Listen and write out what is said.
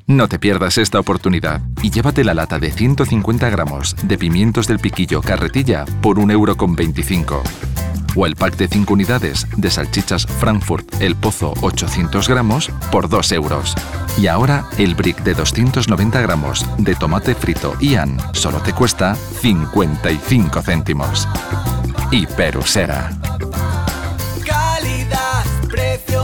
No te pierdas esta oportunidad y llévate la lata de 150 gramos de pimientos del piquillo carretilla por 1,25 €. O el pack de 5 unidades de salchichas Frankfurt El Pozo 800 gramos por 2 €. Y ahora el brick de 290 gramos de tomate frito Ian solo te cuesta 55 céntimos. Hiperusera. Calidad, precio